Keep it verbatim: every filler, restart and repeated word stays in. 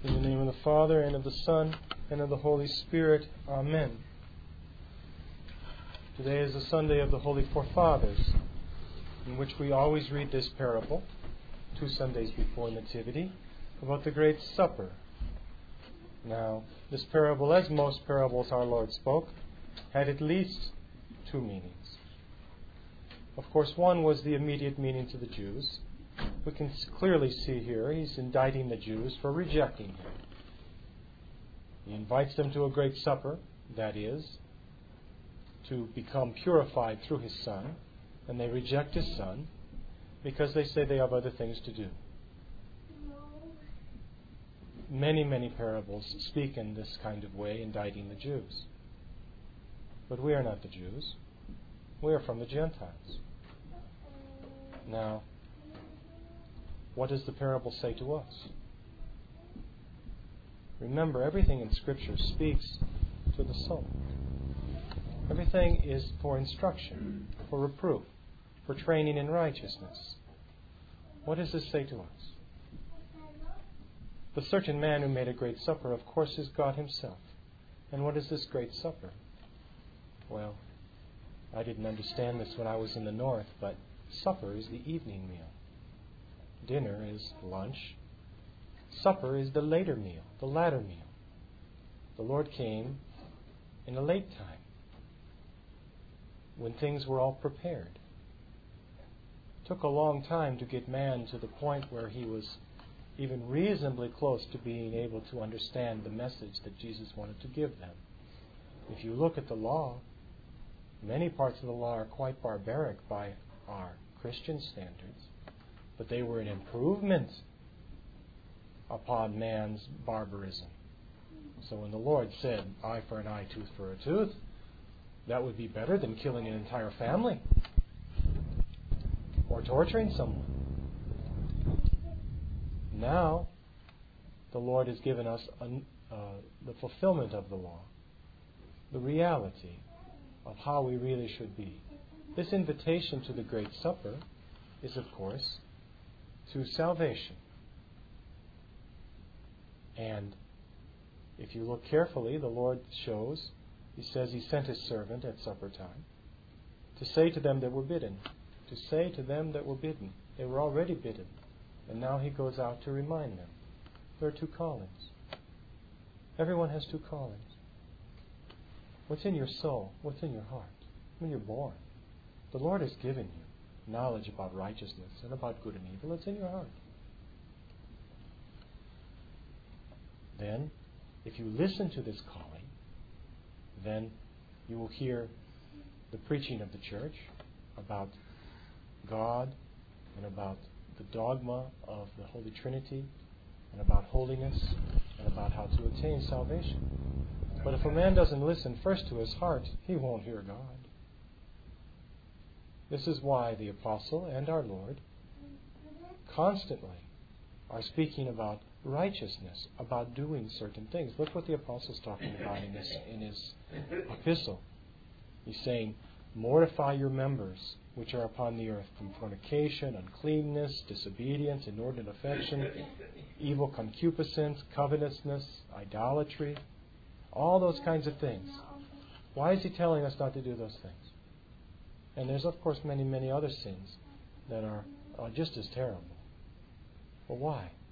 In the name of the Father, and of the Son, and of the Holy Spirit. Amen. Today is the Sunday of the Holy Forefathers, in which we always read this parable, two Sundays before Nativity, about the Great Supper. Now, this parable, as most parables our Lord spoke, had at least two meanings. Of course, one was the immediate meaning to the Jews. We can clearly see here he's indicting the Jews for rejecting him. He invites them to a great supper, that is, to become purified through his Son, and they reject his Son because they say they have other things to do. Many, many parables speak in this kind of way, indicting the Jews. But we are not the Jews. We are from the Gentiles. Now, what does the parable say to us? Remember, everything in Scripture speaks to the soul. Everything is for instruction, for reproof, for training in righteousness. What does this say to us? The certain man who made a great supper, of course, is God himself. And what is this great supper? Well, I didn't understand this when I was in the north, but supper is the evening meal. Dinner is lunch. Supper is the later meal, the latter meal. The Lord came in a late time, when things were all prepared. It took a long time to get man to the point where he was even reasonably close to being able to understand the message that Jesus wanted to give them. If you look at the law, many parts of the law are quite barbaric by our Christian standards, but they were an improvement upon man's barbarism. So when the Lord said, eye for an eye, tooth for a tooth, that would be better than killing an entire family or torturing someone. Now, the Lord has given us a, uh, the fulfillment of the law, the reality of how we really should be. This invitation to the Great Supper is, of course, to salvation. And if you look carefully, the Lord shows, He says He sent His servant at supper time to say to them that were bidden, to say to them that were bidden. They were already bidden, and now He goes out to remind them. There are two callings. Everyone has two callings. What's in your soul? What's in your heart? When you're born, the Lord has given you knowledge about righteousness and about good and evil. It's in your heart. Then, if you listen to this calling, then you will hear the preaching of the church about God and about the dogma of the Holy Trinity and about holiness and about how to attain salvation. But if a man doesn't listen first to his heart, he won't hear God. This is why the Apostle and our Lord constantly are speaking about righteousness, about doing certain things. Look what the Apostle's talking about in his, in his epistle. He's saying, mortify your members which are upon the earth, from fornication, uncleanness, disobedience, inordinate affection, evil concupiscence, covetousness, idolatry, all those kinds of things. Why is he telling us not to do those things? And there's, of course, many, many other sins that are, are just as terrible. Well, why?